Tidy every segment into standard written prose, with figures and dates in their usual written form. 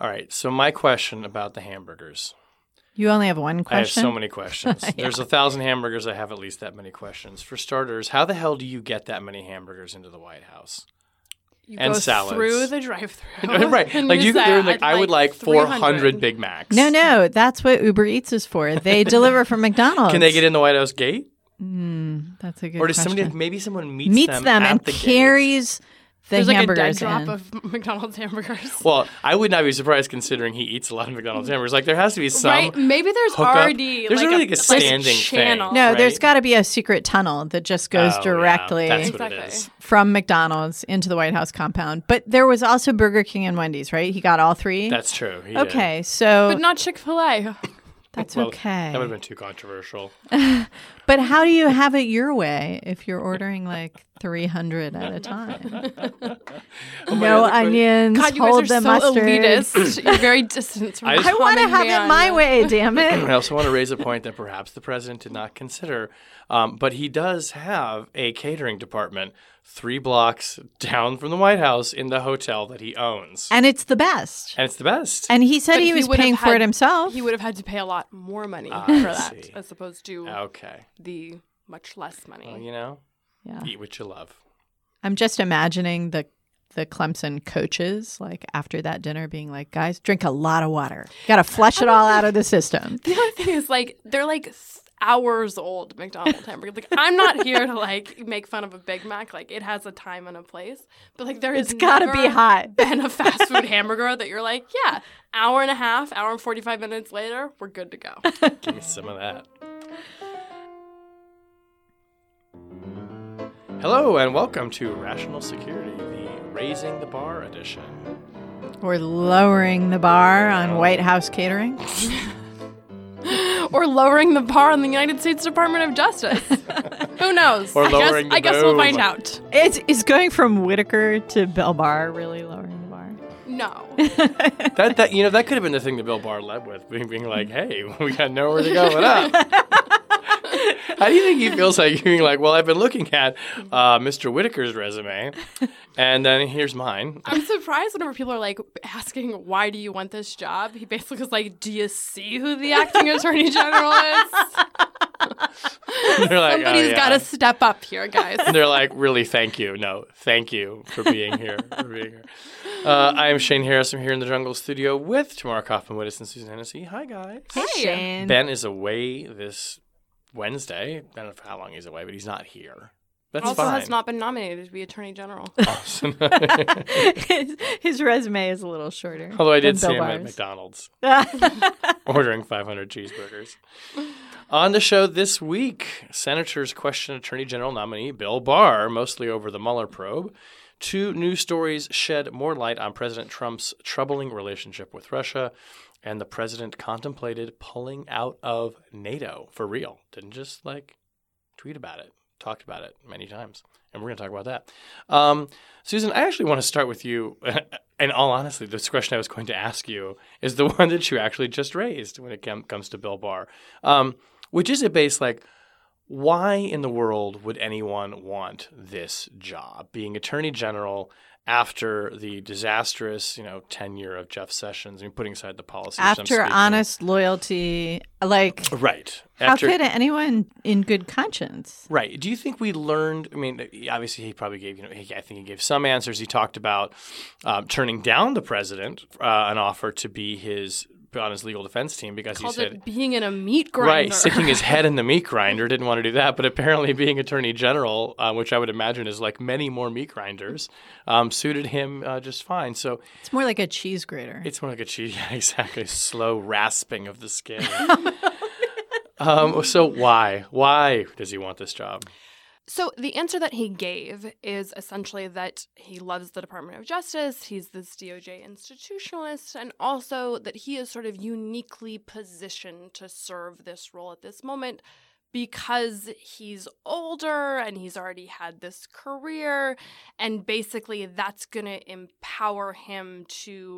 All right. So my question about the hamburgers. You only have one question? I have so many questions. There's 1,000 hamburgers. I have at least that many questions. For starters, how the hell do you get that many hamburgers into the White House? You and go salads. through the drive-thru. Right. And Like you you say, they're like, I would like 400 300 Big Macs. No, that's what Uber Eats is for. They deliver from McDonald's. Can they get in the White House gate? That's a good Or does question. maybe someone meets them at and the gate? carries the There's like a hamburgers dead drop in. of McDonald's hamburgers. Well, I would not be surprised considering he eats a lot of McDonald's hamburgers. Like there has to be some Right? Maybe there's hookup. already There's like already like a standing channel. thing. No, right? there's got to be a secret tunnel that just goes Oh, directly Yeah, that's what it Exactly. is. from McDonald's into the White House compound. But there was also Burger King and Wendy's, right? He got all three? That's true. He did. okay, so But not Chick-fil-A. that's Well, okay. That would have been too controversial. But how do you have it your way if you're ordering like 300 at a time? No onions, God, you hold guys are the so mustard. elitist. You're very distant from I the just- I want to common have man. it my way, damn it. I also want to raise a point that perhaps the president did not consider, but he does have a catering department 3 blocks down from the White House in the hotel that he owns. And it's the best. And it's the best. And he said But he was would have paying for had- it himself. He would have had to pay a lot more money for I that, see. as opposed to Okay. the much less money. Well, you know, Yeah. eat what you love. I'm just imagining the Clemson coaches, like after that dinner, being like, "Guys, drink a lot of water. You got to flush it all out of the system." The other thing is, like, they're like hours old McDonald's hamburgers. Like, I'm not here to like make fun of a Big Mac. Like, it has a time and a place. But like, there has It's got to be never hot. been a fast food hamburger that you're like, yeah, hour and a half, hour and 45 minutes later, we're good to go. Give me some of that. Hello and welcome to Rational Security, the Raising the Bar edition. We're lowering the bar on White House catering. Or lowering the bar on the United States Department of Justice. Who knows? Or lowering the I guess we'll boom. find out. It's going from Whitaker to Bill Barr, really lowering the bar. No. That could have been the thing that Bill Barr led with, being like, hey, we got nowhere to go. What up? How do you think he feels like being like, well, I've been looking at Mr. Whitaker's resume, and then here's mine. I'm surprised whenever people are like asking, why do you want this job? He basically was like, do you see who the acting attorney general is? They're like, Somebody's got to step up here, guys. They're like, really, thank you. No, thank you for being here. I am Shane Harris. I'm here in the Jungle Studio with Tamara Kaufman-Wittes and Susan Hennessy. Hi, guys. Hey, Shane. Ben is away this Wednesday. I don't know how long he's away, but he's not here. That's Also fine. has not been nominated to be attorney general. Awesome. His resume is a little shorter. Although I did than see Bill him at Barr's. McDonald's ordering 500 cheeseburgers. On the show this week, senators question Attorney General nominee Bill Barr, mostly over the Mueller probe. 2 news stories shed more light on President Trump's troubling relationship with Russia, and the president contemplated pulling out of NATO for real. Didn't just tweet about it, talked about it many times. And we're going to talk about that. Susan, I actually want to start with you. And all honesty, this question I was going to ask you is the one that you actually just raised when it comes to Bill Barr, which is a base why in the world would anyone want this job, being attorney general after the disastrous, tenure of Jeff Sessions? I mean, putting aside the policies. After honest loyalty, right. How could anyone in good conscience? Right. Do you think we learned? I mean, obviously, he probably gave. I think he gave some answers. He talked about turning down the president an offer to be on his legal defense team because he Called said it being in a meat grinder. right, sticking his head in the meat grinder, didn't want to do that. But apparently, being attorney general, which I would imagine is like many more meat grinders, suited him just fine. So It's more like a cheese grater. it's more like a cheese, yeah, exactly, slow rasping of the skin. So why does he want this job? So the answer that he gave is essentially that he loves the Department of Justice, he's this DOJ institutionalist, and also that he is sort of uniquely positioned to serve this role at this moment because he's older and he's already had this career, and basically that's going to empower him to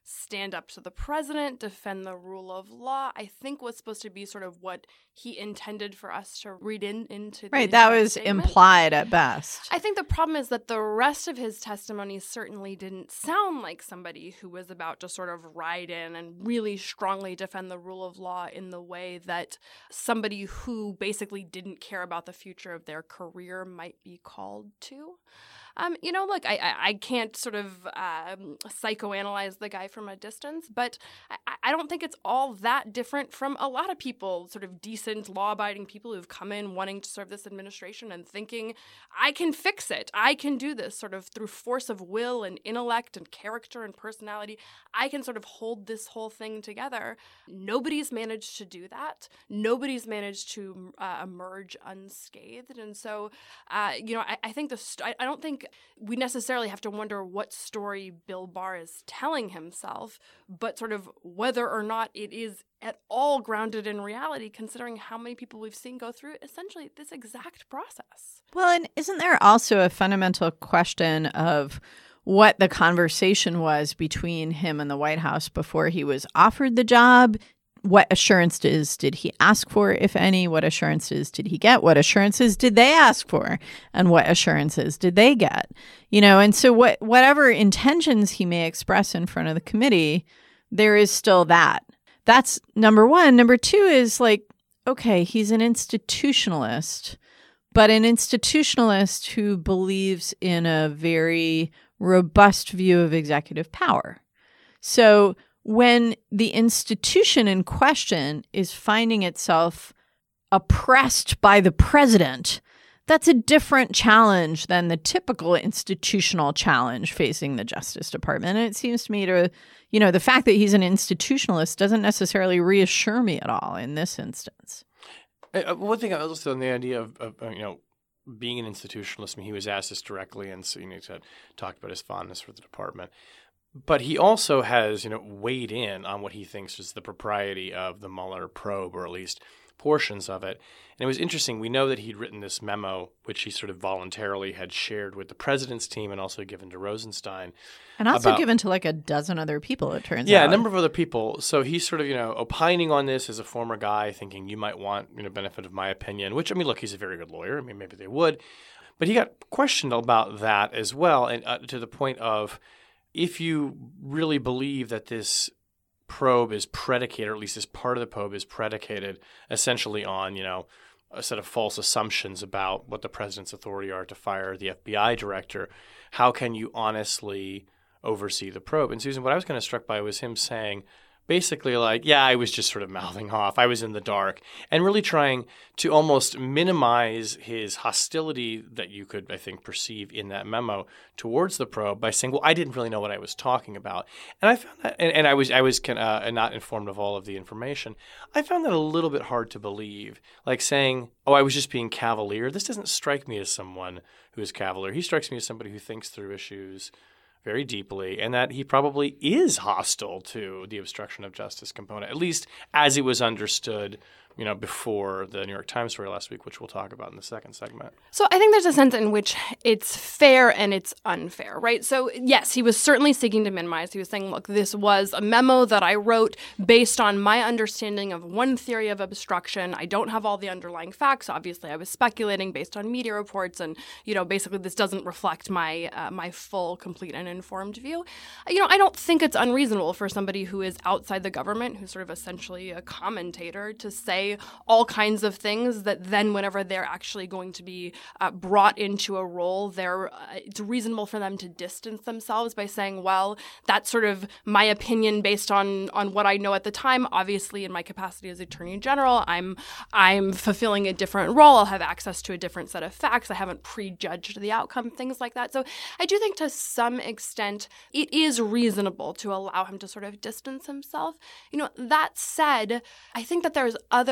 stand up to the president, defend the rule of law, I think was supposed to be sort of what he intended for us to read into the Right, that was statement. implied at best. I think the problem is that the rest of his testimony certainly didn't sound like somebody who was about to sort of ride in and really strongly defend the rule of law in the way that somebody who basically didn't care about the future of their career might be called to. Look, I can't sort of psychoanalyze the guy from a distance, but I don't think it's all that different from a lot of people, sort of decent, law-abiding people who've come in wanting to serve this administration and thinking, I can fix it. I can do this sort of through force of will and intellect and character and personality. I can sort of hold this whole thing together. Nobody's managed to do that. Nobody's managed to emerge unscathed. And so, I think I don't think we necessarily have to wonder what story Bill Barr is telling himself, but sort of whether or not it is at all grounded in reality, considering how many people we've seen go through essentially this exact process. Well, and isn't there also a fundamental question of what the conversation was between him and the White House before he was offered the job? What assurances did he ask for, if any? What assurances did he get? What assurances did they ask for? And what assurances did they get? And so whatever intentions he may express in front of the committee, there is still that. That's number one. Number two is okay, he's an institutionalist, but an institutionalist who believes in a very robust view of executive power. So when the institution in question is finding itself oppressed by the president, that's a different challenge than the typical institutional challenge facing the Justice Department. And it seems to me the fact that he's an institutionalist doesn't necessarily reassure me at all in this instance. One thing I was on the idea of being an institutionalist. I mean, he was asked this directly, and so he talked about his fondness for the department. But he also has, weighed in on what he thinks is the propriety of the Mueller probe, or at least portions of it. And it was interesting. We know that he'd written this memo, which he sort of voluntarily had shared with the president's team and also given to Rosenstein. And also given to a dozen other people, it turns out. Yeah, a number of other people. So he's sort of, opining on this as a former guy, thinking you might want, benefit of my opinion, which, look, he's a very good lawyer. Maybe they would. But he got questioned about that as well, and to the point of, if you really believe that this probe is predicated, or at least this part of the probe is predicated essentially on, a set of false assumptions about what the president's authority are to fire the FBI director, how can you honestly oversee the probe? And Susan, what I was kind of struck by was him saying, basically I was just sort of mouthing off. I was in the dark, and really trying to almost minimize his hostility that you could, I think, perceive in that memo towards the probe by saying, well, I didn't really know what I was talking about. And I found that, and I was not informed of all of the information. I found that a little bit hard to believe, saying, oh, I was just being cavalier. This doesn't strike me as someone who is cavalier. He strikes me as somebody who thinks through issues very deeply, and that he probably is hostile to the obstruction of justice component, at least as it was understood, before the New York Times story last week, which we'll talk about in the second segment. So I think there's a sense in which it's fair and it's unfair, right? So yes, he was certainly seeking to minimize. He was saying, look, this was a memo that I wrote based on my understanding of one theory of obstruction. I don't have all the underlying facts. Obviously, I was speculating based on media reports, and, basically this doesn't reflect my my full, complete, and informed view. I don't think it's unreasonable for somebody who is outside the government, who's sort of essentially a commentator, to say all kinds of things that then whenever they're actually going to be brought into a role, it's reasonable for them to distance themselves by saying, well, that's sort of my opinion based on what I know at the time. Obviously, in my capacity as Attorney General, I'm fulfilling a different role. I'll have access to a different set of facts. I haven't prejudged the outcome, things like that. So I do think to some extent it is reasonable to allow him to sort of distance himself. That said, I think that there's other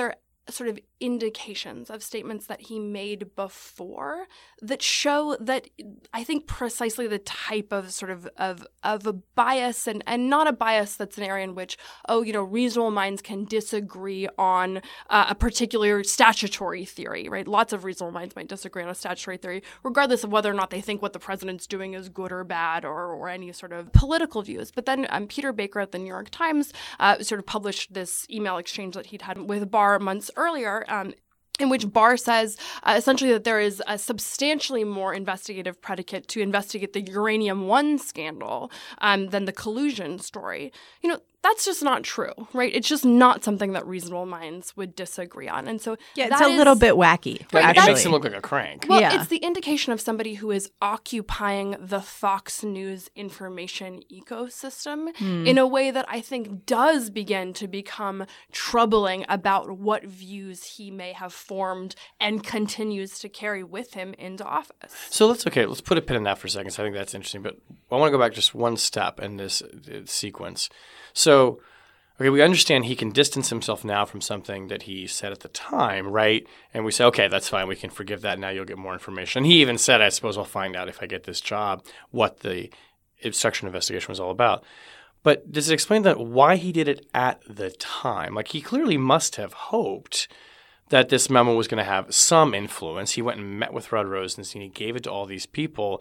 sort of indications of statements that he made before that show that I think precisely the type of sort of a bias and not a bias that's an area in which, reasonable minds can disagree on a particular statutory theory, right? Lots of reasonable minds might disagree on a statutory theory, regardless of whether or not they think what the president's doing is good or bad or any sort of political views. But then Peter Baker at the New York Times sort of published this email exchange that he'd had with Barr months earlier, in which Barr says essentially that there is a substantially more investigative predicate to investigate the Uranium One scandal than the collusion story. That's just not true, right? It's just not something that reasonable minds would disagree on. And so it's a little bit wacky. Right, it makes him look like a crank. Well, it's the indication of somebody who is occupying the Fox News information ecosystem in a way that I think does begin to become troubling about what views he may have formed and continues to carry with him into office. So let's put a pin in that for a second. So I think that's interesting. But I want to go back just one step in this sequence. So, we understand he can distance himself now from something that he said at the time, right? And we say, okay, that's fine. We can forgive that. Now you'll get more information. And he even said, I suppose I'll find out if I get this job what the obstruction investigation was all about. But does it explain that why he did it at the time? Like, he clearly must have hoped that this memo was going to have some influence. He went and met with Rod Rosenstein. He gave it to all these people.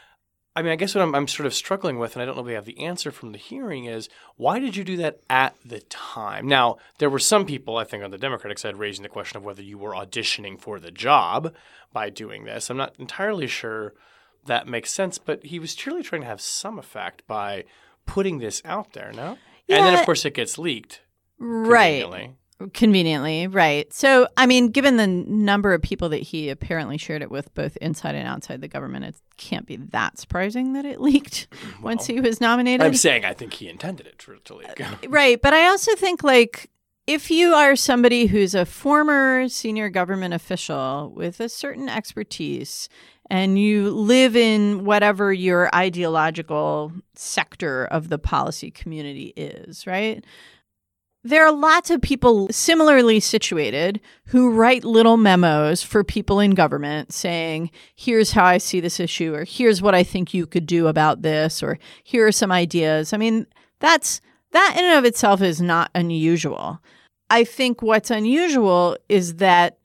I mean, I guess what I'm sort of struggling with, and I don't know if we have the answer from the hearing, is why did you do that at the time? Now, there were some people, I think, on the Democratic side raising the question of whether you were auditioning for the job by doing this. I'm not entirely sure that makes sense, but he was truly trying to have some effect by putting this out there, no? Yeah. And then, of course, it gets leaked. Right. Conveniently, right. So, I mean, given the number of people that he apparently shared it with, both inside and outside the government, it can't be that surprising that it leaked once he was nominated. I'm saying I think he intended it to leak. Right. But I also think, if you are somebody who's a former senior government official with a certain expertise and you live in whatever your ideological sector of the policy community is, right? There are lots of people similarly situated who write little memos for people in government saying, here's how I see this issue, or here's what I think you could do about this, or here are some ideas. I mean, that in and of itself is not unusual. I think what's unusual is that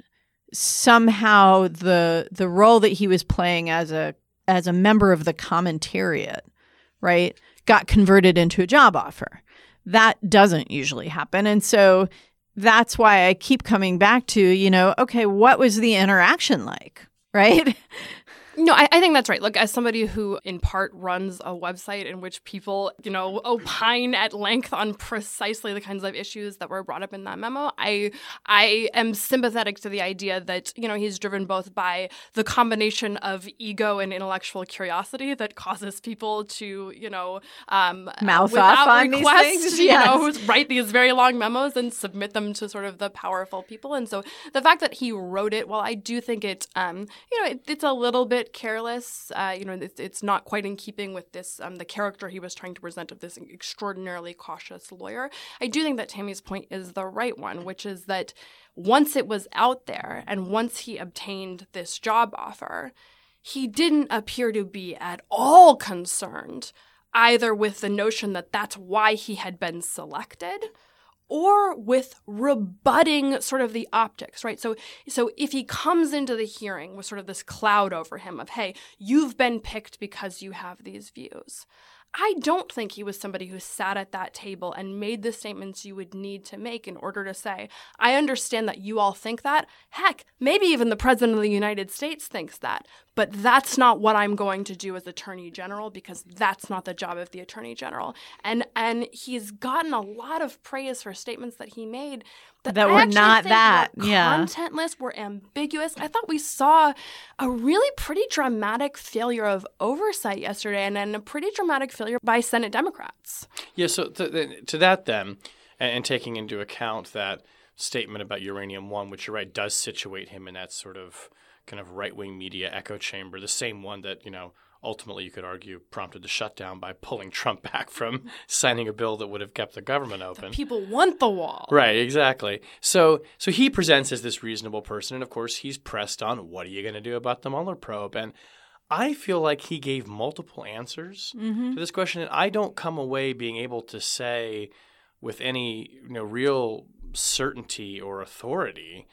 somehow the role that he was playing as a member of the commentariat, right, got converted into a job offer. That doesn't usually happen. And so that's why I keep coming back to, okay, what was the interaction like, right? No, I think that's right. Look, as somebody who in part runs a website in which people, opine at length on precisely the kinds of issues that were brought up in that memo, I am sympathetic to the idea that, he's driven both by the combination of ego and intellectual curiosity that causes people to, mouth off on request, these things. Write these very long memos and submit them to sort of the powerful people. And so the fact that he wrote it, while I do think it's a little bit careless. It's not quite in keeping with this, the character he was trying to present of this extraordinarily cautious lawyer. I do think that Tammy's point is the right one, which is that once it was out there and once he obtained this job offer, he didn't appear to be at all concerned either with the notion that that's why he had been selected or with rebutting sort of the optics, right? So if he comes into the hearing with sort of this cloud over him of, hey, you've been picked because you have these views, I don't think he was somebody who sat at that table and made the statements you would need to make in order to say, I understand that you all think that. Heck, maybe even the President of the United States thinks that. But that's not what I'm going to do as Attorney General because that's not the job of the Attorney General. And he's gotten a lot of praise for statements that he made that were not that. Contentless, were ambiguous. I thought we saw a really pretty dramatic failure of oversight yesterday and a pretty dramatic failure by Senate Democrats. Yeah, so to that then, and taking into account that statement about Uranium One, which you're right, does situate him in that sort of kind of right-wing media echo chamber, the same one that, ultimately, you could argue, prompted the shutdown by pulling Trump back from signing a bill that would have kept the government open. The people want the wall. Right, exactly. So he presents as this reasonable person, and of course he's pressed on, what are you going to do about the Mueller probe? And I feel like he gave multiple answers to this question, and I don't come away being able to say with any real certainty or authority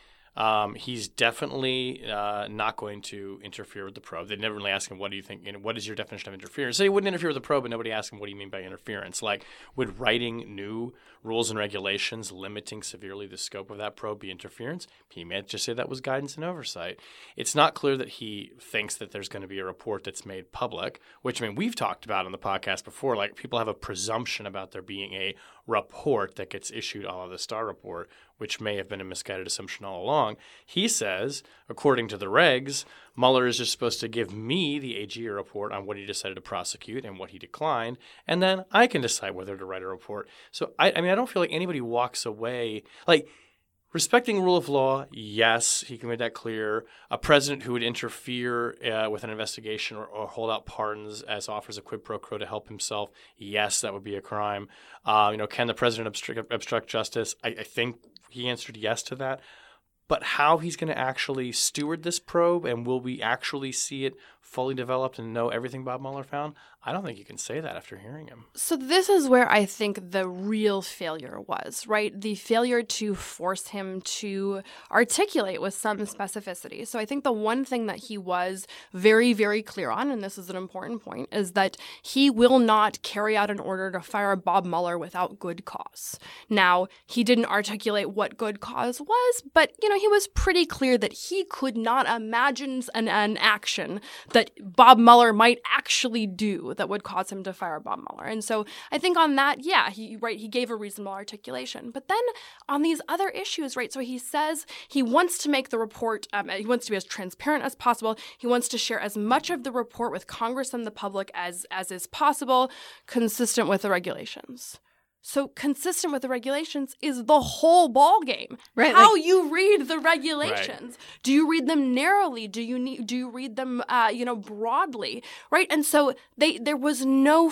he's definitely not going to interfere with the probe. They never really ask him, what do you think, what is your definition of interference? So he wouldn't interfere with the probe, but nobody asked him, what do you mean by interference? Like, would writing new rules and regulations limiting severely the scope of that probe be interference? He might just say that was guidance and oversight. It's not clear that he thinks that there's going to be a report that's made public, which, we've talked about on the podcast before, like people have a presumption about there being a report that gets issued a la the Starr report, which may have been a misguided assumption all along. He says, according to the regs, Mueller is just supposed to give me, the AG, a report on what he decided to prosecute and what he declined, and then I can decide whether to write a report. So, I don't feel like anybody walks away like respecting rule of law. Yes, he can make that clear. A president who would interfere with an investigation or hold out pardons as offers a quid pro quo to help himself, yes, that would be a crime. Can the president obstruct justice? I think he answered yes to that. But how he's going to actually steward this probe, and will we actually see it fully developed and know everything Bob Mueller found? I don't think you can say that after hearing him. So this is where I think the real failure was, right? The failure to force him to articulate with some specificity. So I think the one thing that he was very, very clear on, and this is an important point, is that he will not carry out an order to fire Bob Mueller without good cause. Now, he didn't articulate what good cause was, but, he was pretty clear that he could not imagine an action that Bob Mueller might actually do that would cause him to fire Bob Mueller. And so I think on that, he gave a reasonable articulation. But then on these other issues, right, so he says he wants to make the report, he wants to be as transparent as possible. He wants to share as much of the report with Congress and the public as is possible, consistent with the regulations. So consistent with the regulations is the whole ball game. Right, How you read the regulations. Right. Do you read them narrowly? Do you read them broadly? Right? And so there was no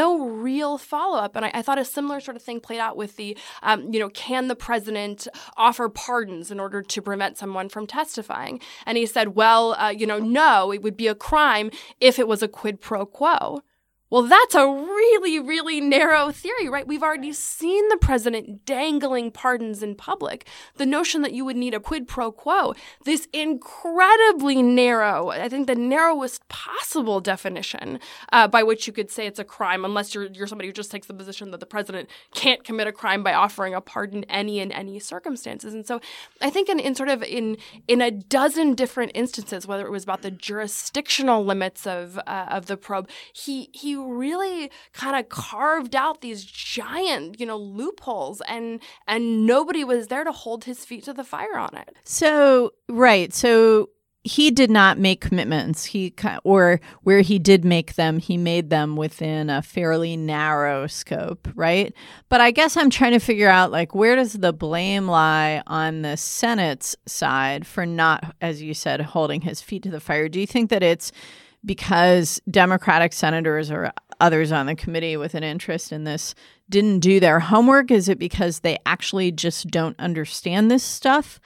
real follow-up. And I thought a similar sort of thing played out with the can the president offer pardons in order to prevent someone from testifying? And he said, no, it would be a crime if it was a quid pro quo. Well, that's a really, really narrow theory, right? We've already seen the president dangling pardons in public. The notion that you would need a quid pro quo, this incredibly narrow, I think the narrowest possible definition by which you could say it's a crime, unless you're somebody who just takes the position that the president can't commit a crime by offering a pardon in any circumstances. And so I think in a dozen different instances, whether it was about the jurisdictional limits of the probe, he really kind of carved out these giant, loopholes, and nobody was there to hold his feet to the fire on it. So, right. So he did not make commitments. Or where he did make them, he made them within a fairly narrow scope, right? But I guess I'm trying to figure out, where does the blame lie on the Senate's side for not, as you said, holding his feet to the fire? Do you think that it's because Democratic senators or others on the committee with an interest in this didn't do their homework? Is it because they actually just don't understand this stuff?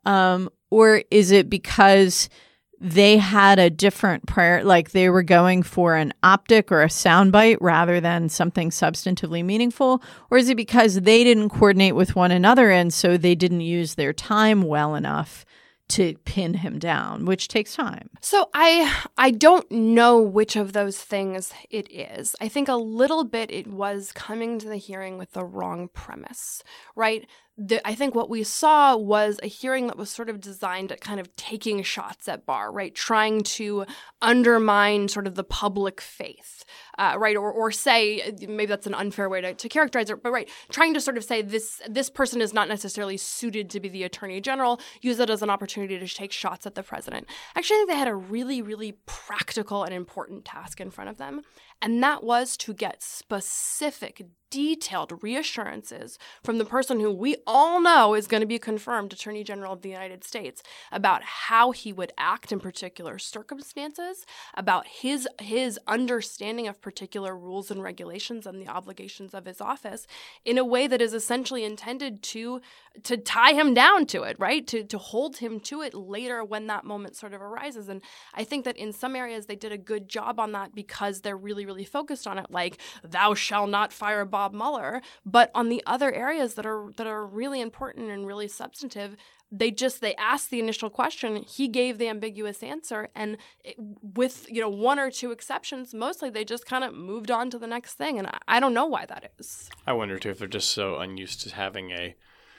Or is it because they had a different they were going for an optic or a soundbite rather than something substantively meaningful? Or is it because they didn't coordinate with one another and so they didn't use their time well enough to pin him down, which takes time? So I don't know which of those things it is. I think a little bit it was coming to the hearing with the wrong premise, right? I think what we saw was a hearing that was sort of designed at kind of taking shots at Barr, right? Trying to undermine sort of the public faith, right? Or say, maybe that's an unfair way to characterize it, but right, trying to sort of say this person is not necessarily suited to be the attorney general, use it as an opportunity to take shots at the president. Actually, I think they had a really, really practical and important task in front of them. And that was to get specific, detailed reassurances from the person who we all know is going to be confirmed Attorney General of the United States about how he would act in particular circumstances, about his understanding of particular rules and regulations and the obligations of his office in a way that is essentially intended to tie him down to it, right? To hold him to it later when that moment sort of arises. And I think that in some areas they did a good job on that because they're really, really focused on it, like thou shalt not fire Bob Mueller. But on the other areas that are really important and really substantive, they asked the initial question, he gave the ambiguous answer, and with one or two exceptions, mostly they just kind of moved on to the next thing. And I don't know why that is. I wonder too if they're just so unused to having a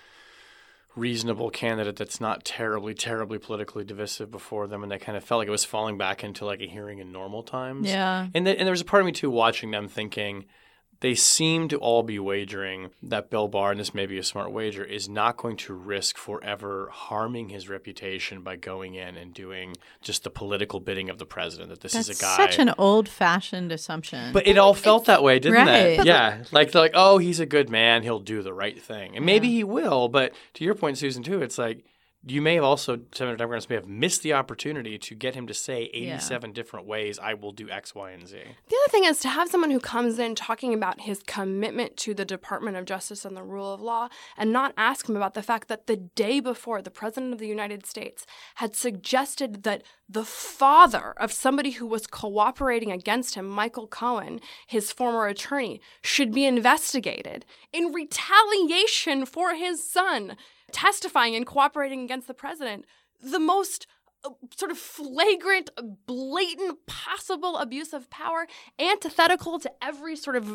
reasonable candidate that's not terribly politically divisive before them, and they kind of felt like it was falling back into like a hearing in normal times. Yeah. And there was a part of me too watching them thinking they seem to all be wagering that Bill Barr, and this may be a smart wager, is not going to risk forever harming his reputation by going in and doing just the political bidding of the president, that this is a guy. That's such an old-fashioned assumption. But it all felt that way, didn't right. it? Yeah. Like, oh, he's a good man. He'll do the right thing. And maybe he will. But to your point, Susan, too, it's like, you may have also, Senator Democrats may have missed the opportunity to get him to say 87 different ways, I will do X, Y, and Z. The other thing is to have someone who comes in talking about his commitment to the Department of Justice and the rule of law and not ask him about the fact that the day before, the President of the United States had suggested that the father of somebody who was cooperating against him, Michael Cohen, his former attorney, should be investigated in retaliation for his son testifying and cooperating against the president, the most sort of flagrant, blatant possible abuse of power, antithetical to every sort of,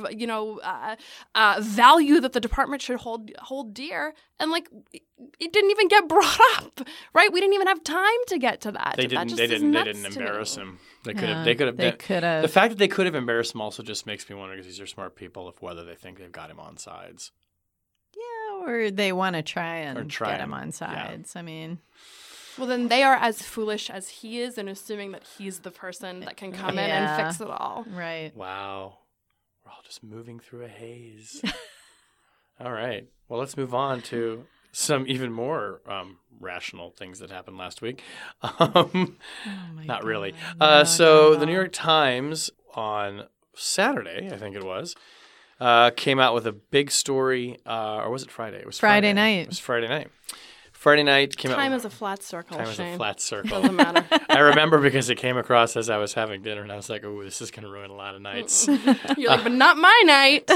value that the department should hold dear. And like, it didn't even get brought up, right? We didn't even have time to get to that. They didn't embarrass him. They could have. The fact that they could have embarrassed him also just makes me wonder, because these are smart people, of whether they think they've got him on sides. Or they want to try and get him on sides. Yeah. I mean, well, then they are as foolish as he is in assuming that he's the person that can come in and fix it all. Right. Wow. We're all just moving through a haze. All right. Well, let's move on to some even more rational things that happened last week. Not really. The New York Times on Saturday, I think it was, came out with a big story, or was it Friday? It was Friday night. It was Friday night. Friday night came out. Time is a flat circle. Time is a flat circle. Doesn't matter. I remember because it came across as I was having dinner, and I was like, "Oh, this is going to ruin a lot of nights." You're like, but not my night.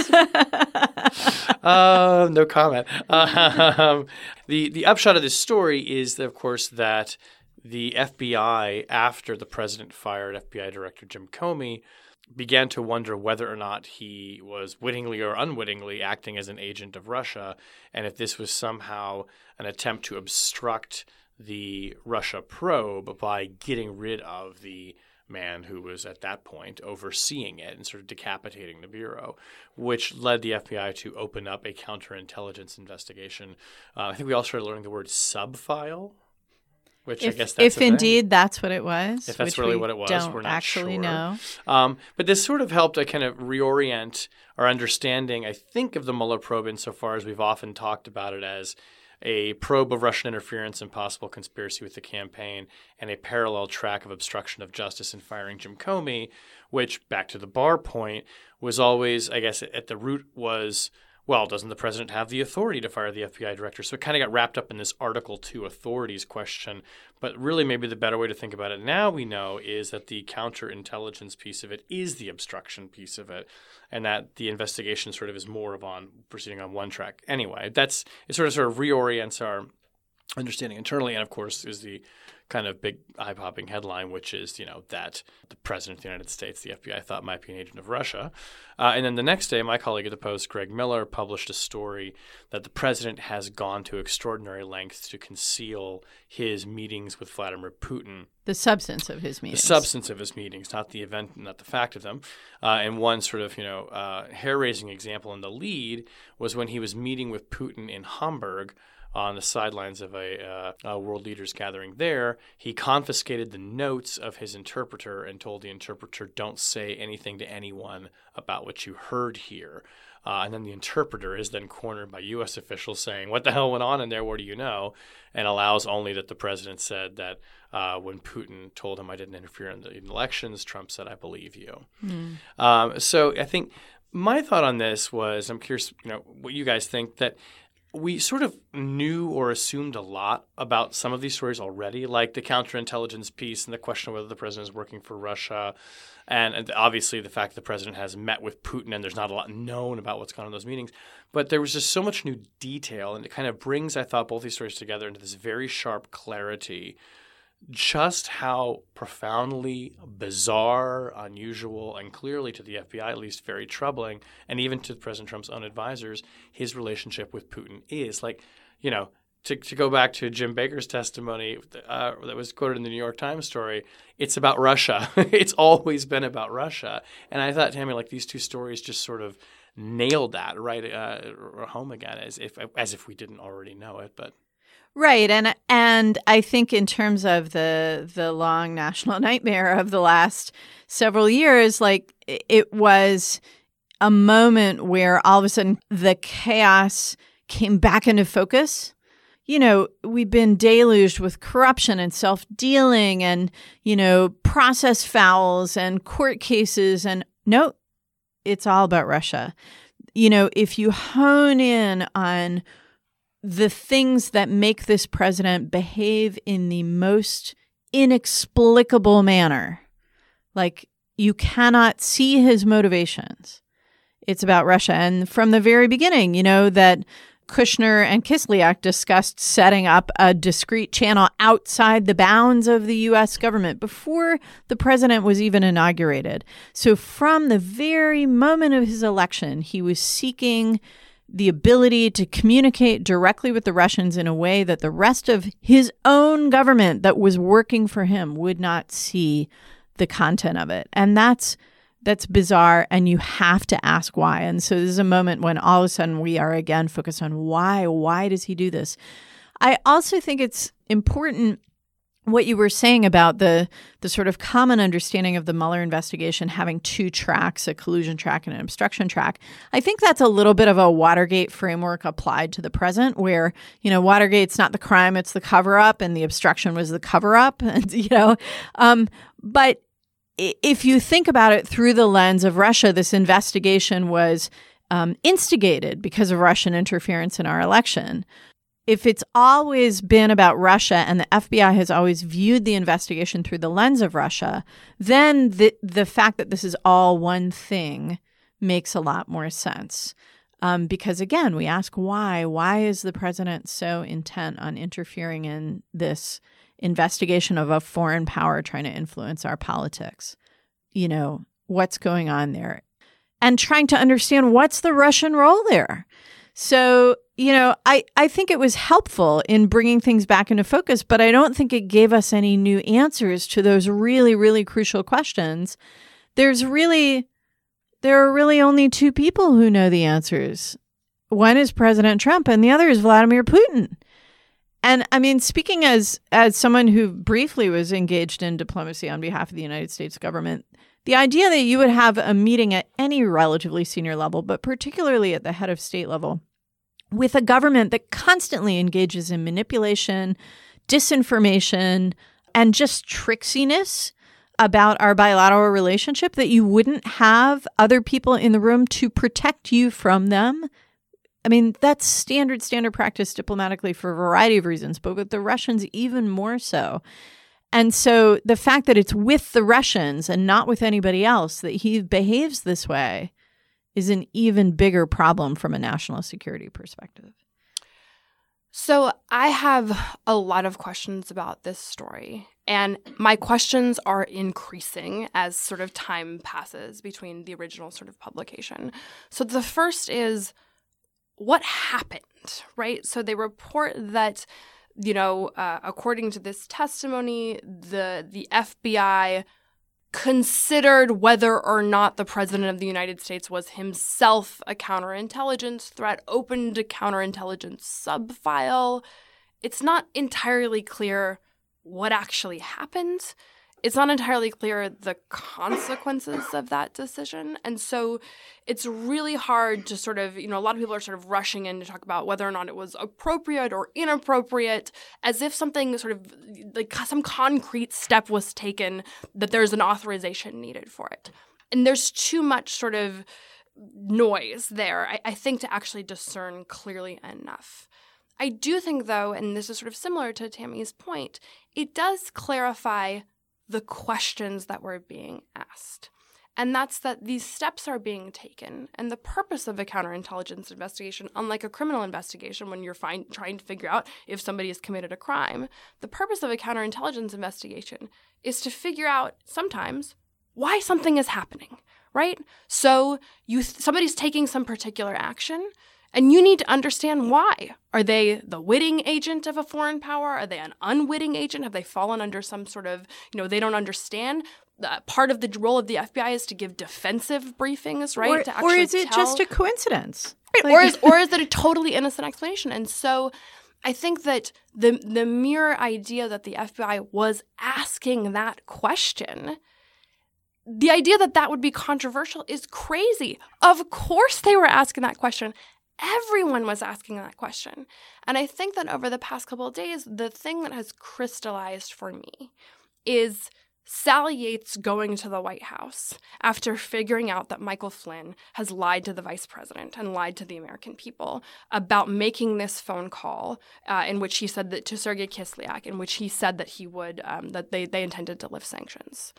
No comment. The upshot of this story is, of course, that the FBI, after the president fired FBI Director Jim Comey, began to wonder whether or not he was wittingly or unwittingly acting as an agent of Russia, and if this was somehow an attempt to obstruct the Russia probe by getting rid of the man who was at that point overseeing it and sort of decapitating the Bureau, which led the FBI to open up a counterintelligence investigation. I think we all started learning the word subfile. Which I guess that's if indeed that's what it was. If that's really what it was, we're not actually sure. know. But this sort of helped to kind of reorient our understanding, I think, of the Mueller probe insofar as we've often talked about it as a probe of Russian interference and possible conspiracy with the campaign, and a parallel track of obstruction of justice in firing Jim Comey, which, back to the Barr point, was always, I guess, at the root was, well, doesn't the president have the authority to fire the FBI director? So it kind of got wrapped up in this Article 2 authorities question. But really, maybe the better way to think about it now, we know, is that the counterintelligence piece of it is the obstruction piece of it, and that the investigation sort of is more of proceeding on one track. Anyway, it sort of reorients our understanding internally, and of course is the kind of big eye-popping headline, which is, that the president of the United States, the FBI, thought might be an agent of Russia. And then the next day, my colleague at the Post, Greg Miller, published a story that the president has gone to extraordinary lengths to conceal his meetings with Vladimir Putin. The substance of his meetings. The substance of his meetings, not the event, not the fact of them. And one sort of, hair-raising example in the lead was when he was meeting with Putin in Hamburg on the sidelines of a world leaders gathering there, he confiscated the notes of his interpreter and told the interpreter, don't say anything to anyone about what you heard here. And then the interpreter is then cornered by U.S. officials saying, what the hell went on in there? What do you know? And allows only that the president said that when Putin told him I didn't interfere in the elections, Trump said, I believe you. So I think my thought on this was, I'm curious, what you guys think, that we sort of knew or assumed a lot about some of these stories already, like the counterintelligence piece and the question of whether the president is working for Russia. And obviously the fact that the president has met with Putin and there's not a lot known about what's gone on in those meetings. But there was just so much new detail, and it kind of brings, I thought, both these stories together into this very sharp clarity, just how profoundly bizarre, unusual, and clearly to the FBI at least very troubling, and even to President Trump's own advisors, his relationship with Putin is. Like, to go back to Jim Baker's testimony that was quoted in the New York Times story, it's about Russia. It's always been about Russia. And I thought, Tammy, like these two stories just sort of nailed that right home again, as if we didn't already know it. But right, and I think in terms of the long national nightmare of the last several years, like it was a moment where all of a sudden the chaos came back into focus. We've been deluged with corruption and self-dealing and, process fouls and court cases. And no, it's all about Russia. If you hone in on the things that make this president behave in the most inexplicable manner, like you cannot see his motivations, it's about Russia. And from the very beginning, that Kushner and Kislyak discussed setting up a discrete channel outside the bounds of the U.S. government before the president was even inaugurated. So from the very moment of his election, he was seeking the ability to communicate directly with the Russians in a way that the rest of his own government that was working for him would not see the content of it. And that's bizarre, and you have to ask why. And so this is a moment when all of a sudden we are again focused on why. Why does he do this? I also think it's important what you were saying about the sort of common understanding of the Mueller investigation having two tracks, a collusion track and an obstruction track. I think that's a little bit of a Watergate framework applied to the present, where, Watergate's not the crime, it's the cover-up, and the obstruction was the cover-up. But if you think about it through the lens of Russia, this investigation was instigated because of Russian interference in our election. If it's always been about Russia and the FBI has always viewed the investigation through the lens of Russia, then the fact that this is all one thing makes a lot more sense. Because again, we ask why. Why is the president so intent on interfering in this investigation of a foreign power trying to influence our politics? What's going on there? And trying to understand what's the Russian role there. So, I think it was helpful in bringing things back into focus, but I don't think it gave us any new answers to those really, really crucial questions. There are really only two people who know the answers. One is President Trump and the other is Vladimir Putin. And I mean, speaking as someone who briefly was engaged in diplomacy on behalf of the United States government, the idea that you would have a meeting at any relatively senior level, but particularly at the head of state level, with a government that constantly engages in manipulation, disinformation, and just tricksiness about our bilateral relationship, that you wouldn't have other people in the room to protect you from them. I mean, that's standard practice diplomatically for a variety of reasons, but with the Russians even more so. And so the fact that it's with the Russians and not with anybody else that he behaves this way is an even bigger problem from a national security perspective. So I have a lot of questions about this story, and my questions are increasing as sort of time passes between the original sort of publication. So the first is, what happened, right? So they report that, according to this testimony, the FBI considered whether or not the president of the United States was himself a counterintelligence threat, opened a counterintelligence subfile. It's not entirely clear what actually happened. It's not entirely clear the consequences of that decision. And so it's really hard to sort of, a lot of people are sort of rushing in to talk about whether or not it was appropriate or inappropriate, as if something sort of like some concrete step was taken, that there's an authorization needed for it. And there's too much sort of noise there, I think, to actually discern clearly enough. I do think, though, and this is sort of similar to Tammy's point, it does clarify the questions that were being asked. And that's that these steps are being taken. And the purpose of a counterintelligence investigation, unlike a criminal investigation when you're trying to figure out if somebody has committed a crime, the purpose of a counterintelligence investigation is to figure out sometimes why something is happening, right? So somebody's taking some particular action, and you need to understand why. Are they the witting agent of a foreign power? Are they an unwitting agent? Have they fallen under some sort of, they don't understand? Part of the role of the FBI is to give defensive briefings, right? Or is it just a coincidence? Right. Or is it a totally innocent explanation? And so I think that the mere idea that the FBI was asking that question, the idea that that would be controversial is crazy. Of course they were asking that question. Everyone was asking that question. And I think that over the past couple of days, the thing that has crystallized for me is Sally Yates going to the White House after figuring out that Michael Flynn has lied to the vice president and lied to the American people about making this phone call in which he said that to Sergei Kislyak, in which he said that he would, that they intended to lift sanctions.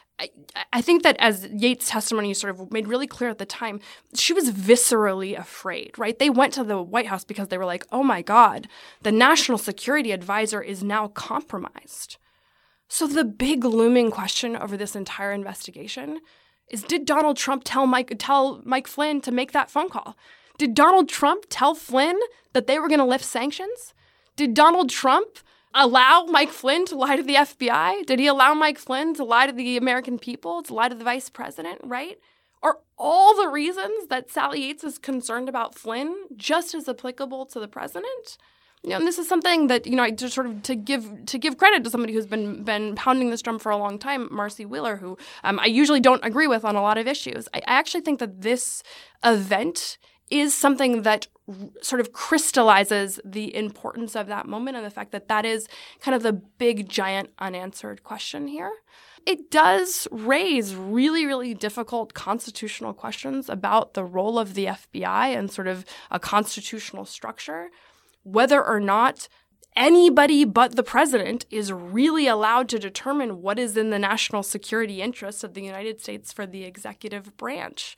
I think that as Yates' testimony sort of made really clear at the time, she was viscerally afraid, right? They went to the White House because they were like, oh my God, the national security advisor is now compromised. So the big looming question over this entire investigation is, did Donald Trump tell Mike Flynn to make that phone call? Did Donald Trump tell Flynn that they were going to lift sanctions? Did Donald Trump allow Mike Flynn to lie to the FBI? Did he allow Mike Flynn to lie to the American people, to lie to the vice president, right? Are all the reasons that Sally Yates is concerned about Flynn just as applicable to the president? And this is something that, I just sort of to give credit to somebody who's been pounding this drum for a long time, Marcy Wheeler, who I usually don't agree with on a lot of issues. I actually think that this event is something that sort of crystallizes the importance of that moment and the fact that that is kind of the big, giant unanswered question here. It does raise really, really difficult constitutional questions about the role of the FBI and sort of a constitutional structure, whether or not anybody but the president is really allowed to determine what is in the national security interests of the United States for the executive branch.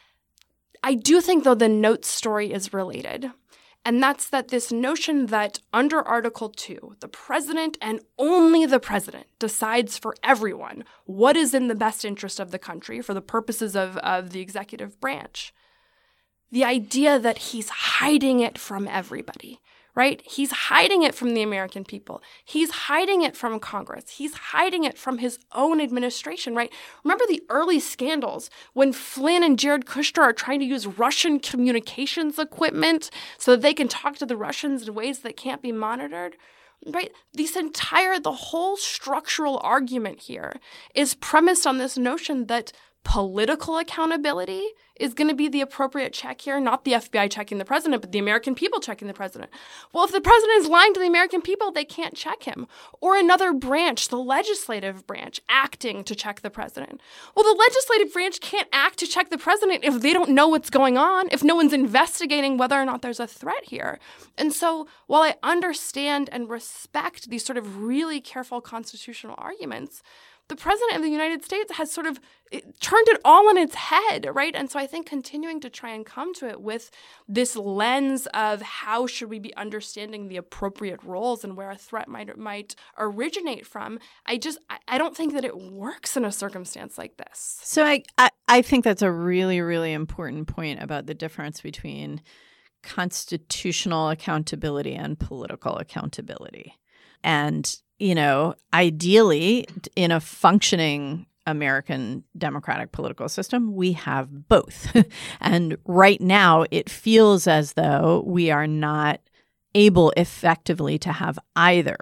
I do think, though, the Notes story is related, and that's that this notion that under Article 2, the president and only the president decides for everyone what is in the best interest of the country for the purposes of the executive branch. The idea that he's hiding it from everybody, right? He's hiding it from the American people. He's hiding it from Congress. He's hiding it from his own administration, right? Remember the early scandals when Flynn and Jared Kushner are trying to use Russian communications equipment so that they can talk to the Russians in ways that can't be monitored, right? The whole structural argument here is premised on this notion that political accountability is going to be the appropriate check here, not the FBI checking the president, but the American people checking the president. Well, if the president is lying to the American people, they can't check him. Or another branch, the legislative branch, acting to check the president. Well, the legislative branch can't act to check the president if they don't know what's going on, if no one's investigating whether or not there's a threat here. And so while I understand and respect these sort of really careful constitutional arguments, the president of the United States has sort of turned it all on its head, right? And so I think continuing to try and come to it with this lens of how should we be understanding the appropriate roles and where a threat might originate from, I don't think that it works in a circumstance like this. So I think that's a really, really important point about the difference between constitutional accountability and political accountability. And ideally, in a functioning American democratic political system, we have both. And right now, it feels as though we are not able effectively to have either.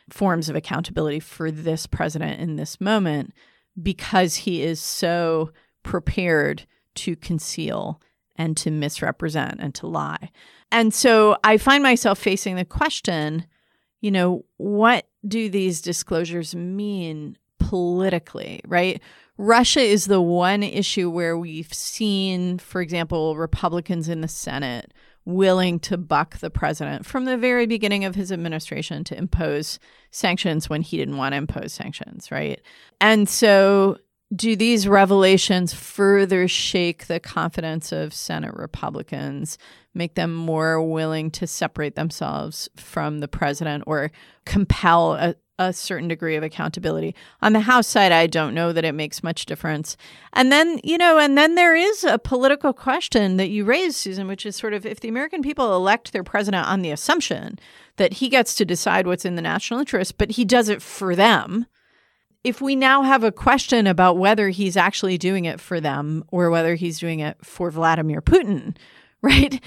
forms of accountability for this president in this moment because he is so prepared to conceal and to misrepresent and to lie. And so I find myself facing the question, what do these disclosures mean politically, right? Russia is the one issue where we've seen, for example, Republicans in the Senate willing to buck the president from the very beginning of his administration to impose sanctions when he didn't want to impose sanctions, right? And so do these revelations further shake the confidence of Senate Republicans, make them more willing to separate themselves from the president or compel a certain degree of accountability? On the House side, I don't know that it makes much difference. And then, there is a political question that you raised, Susan, which is sort of if the American people elect their president on the assumption that he gets to decide what's in the national interest, but he does it for them. If we now have a question about whether he's actually doing it for them or whether he's doing it for Vladimir Putin, right?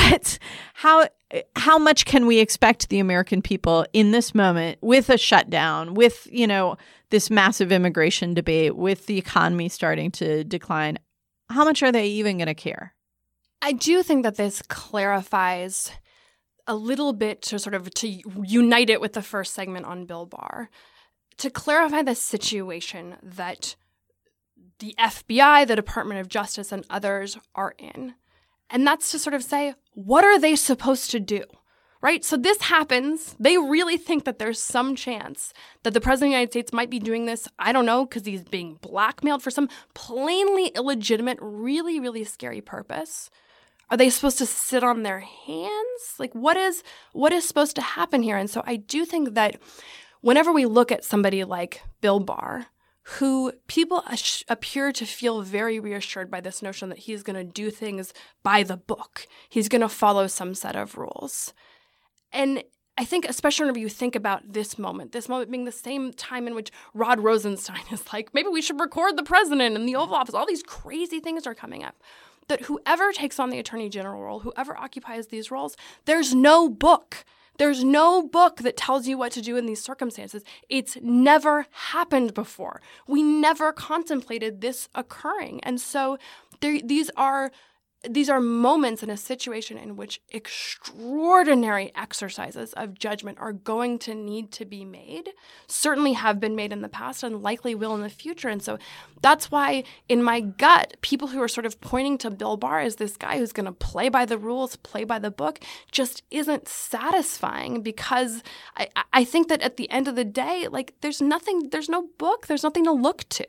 How much can we expect the American people in this moment with a shutdown, with, this massive immigration debate, with the economy starting to decline? How much are they even going to care? I do think that this clarifies a little bit to unite it with the first segment on Bill Barr, to clarify the situation that the FBI, the Department of Justice, and others are in. And that's to sort of say, what are they supposed to do, right? So this happens. They really think that there's some chance that the president of the United States might be doing this, I don't know, because he's being blackmailed for some plainly illegitimate, really, really scary purpose. Are they supposed to sit on their hands? Like, what is supposed to happen here? And so I do think that whenever we look at somebody like Bill Barr, who people appear to feel very reassured by this notion that he's going to do things by the book. He's going to follow some set of rules. And I think especially whenever you think about this moment being the same time in which Rod Rosenstein is like, maybe we should record the president in the Oval Office. All these crazy things are coming up. That whoever takes on the Attorney General role, whoever occupies these roles, there's no book. There's no book that tells you what to do in these circumstances. It's never happened before. We never contemplated this occurring. And so these are moments in a situation in which extraordinary exercises of judgment are going to need to be made, certainly have been made in the past and likely will in the future. And so that's why, in my gut, people who are sort of pointing to Bill Barr as this guy who's going to play by the rules, play by the book, just isn't satisfying, because I think that at the end of the day, like, there's no book, there's nothing to look to.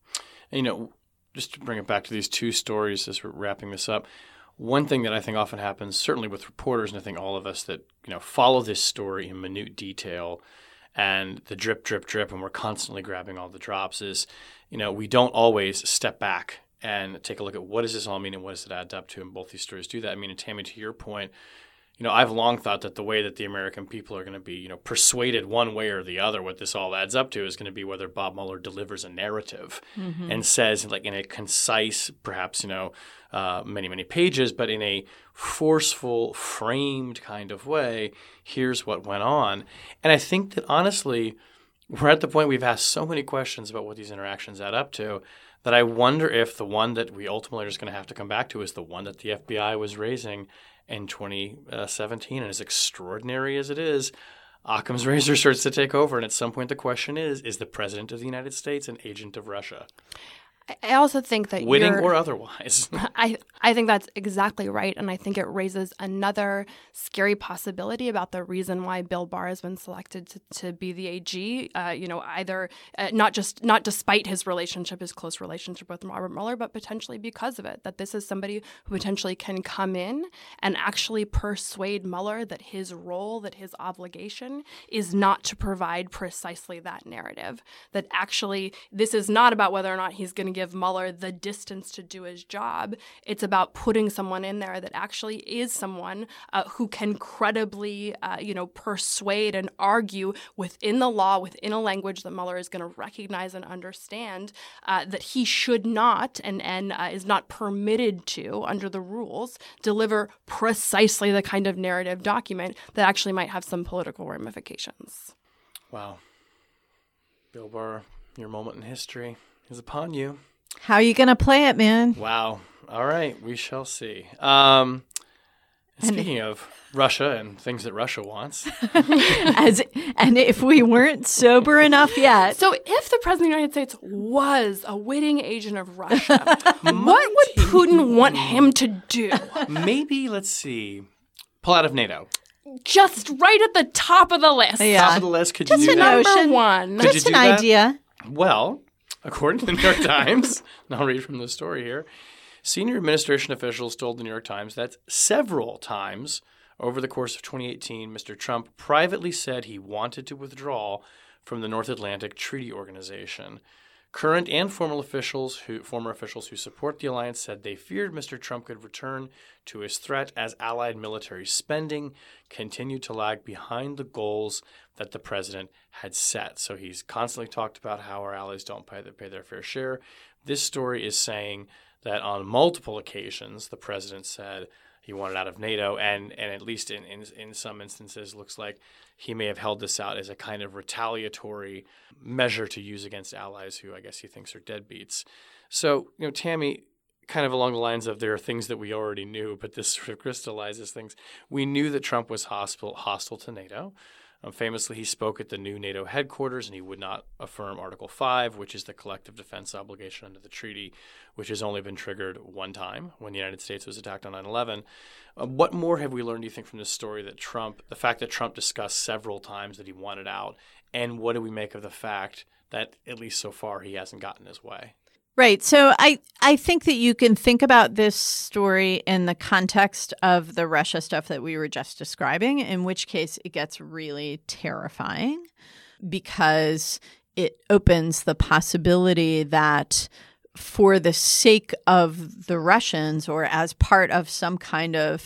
Just to bring it back to these two stories as we're wrapping this up, one thing that I think often happens, certainly with reporters, and I think all of us that follow this story in minute detail and the drip, drip, drip, and we're constantly grabbing all the drops, is we don't always step back and take a look at what does this all mean and what does it add up to, and both these stories do that. I mean, and Tammy, to your point, I've long thought that the way that the American people are going to be, persuaded one way or the other what this all adds up to is going to be whether Bob Mueller delivers a narrative and says, like, in a concise, perhaps, many, many pages, but in a forceful, framed kind of way, here's what went on. And I think that, honestly, we're at the point we've asked so many questions about what these interactions add up to that I wonder if the one that we ultimately are just going to have to come back to is the one that the FBI was raising in 2017. And as extraordinary as it is, Occam's razor starts to take over. And at some point, the question is the president of the United States an agent of Russia? I also think that winning or otherwise. I think that's exactly right. And I think it raises another scary possibility about the reason why Bill Barr has been selected to be the AG, either not despite his close relationship with Robert Mueller, but potentially because of it, that this is somebody who potentially can come in and actually persuade Mueller that his role, that his obligation is not to provide precisely that narrative, that actually this is not about whether or not he's going to give Mueller the distance to do his job. It's about putting someone in there that actually is someone who can credibly, persuade and argue within the law, within a language that Mueller is going to recognize and understand, that he should not and is not permitted to, under the rules, deliver precisely the kind of narrative document that actually might have some political ramifications. Wow. Bill Barr, your moment in history is upon you. How are you going to play it, man? Wow. All right. We shall see. Speaking of Russia and things that Russia wants. And if we weren't sober enough yet. So if the President of the United States was a witting agent of Russia, what would Putin want him to do? Maybe, let's see, pull out of NATO. Just right at the top of the list. Yeah. Top of the list, could Just you do an that? ocean. Number one. Could you Just do an that? idea. Well, according to the New York Times, and I'll read from the story here, senior administration officials told the New York Times that several times over the course of 2018, Mr. Trump privately said he wanted to withdraw from the North Atlantic Treaty Organization. Current and former officials who support the alliance said they feared Mr. Trump could return to his threat as allied military spending continued to lag behind the goals that the president had set. So he's constantly talked about how our allies don't pay their fair share. This story is saying that on multiple occasions, the president said he wanted out of NATO, and at least in some instances, looks like he may have held this out as a kind of retaliatory measure to use against allies who I guess he thinks are deadbeats. So, Tammy, kind of along the lines of there are things that we already knew, but this sort of crystallizes things. We knew that Trump was hostile to NATO. Famously, he spoke at the new NATO headquarters, and he would not affirm Article 5, which is the collective defense obligation under the treaty, which has only been triggered one time when the United States was attacked on 9/11. What more have we learned, do you think, from this story the fact that Trump discussed several times that he wanted out, and what do we make of the fact that, at least so far, he hasn't gotten his way? Right. So I think that you can think about this story in the context of the Russia stuff that we were just describing, in which case it gets really terrifying because it opens the possibility that for the sake of the Russians or as part of some kind of